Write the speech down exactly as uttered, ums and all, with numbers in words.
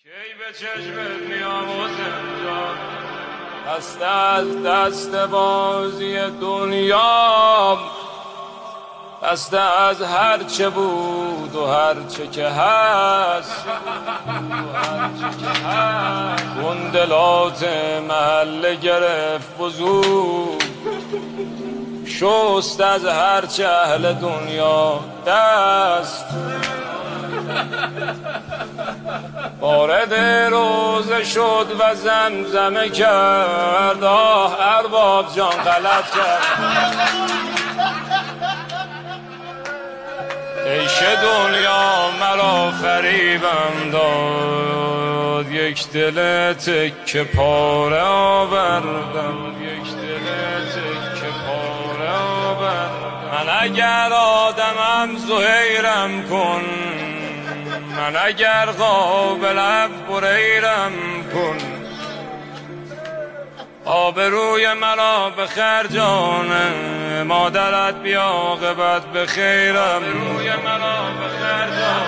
کی به چشمت میام و زنجان دست از دست بازی دنیا، دست از هر چه بود و هر چه که هست، گندلات محله گرفت وضو، شست از هر چه اهل دنیا دست، وارد روزه شد و زمزمه کرد آه ارباب جان غلط کرد. عیش دنیا مرا فریبم داد، یک دل تکه پاره آوردم، یک دل تکه پاره آوردم. من اگر آدمم زهیرم کن، من اگر قابلم بریرم کن، آبروی مرا بخر جانه، مادرت بی عاقبت بخیرم، آبروی مرا بخر جانه.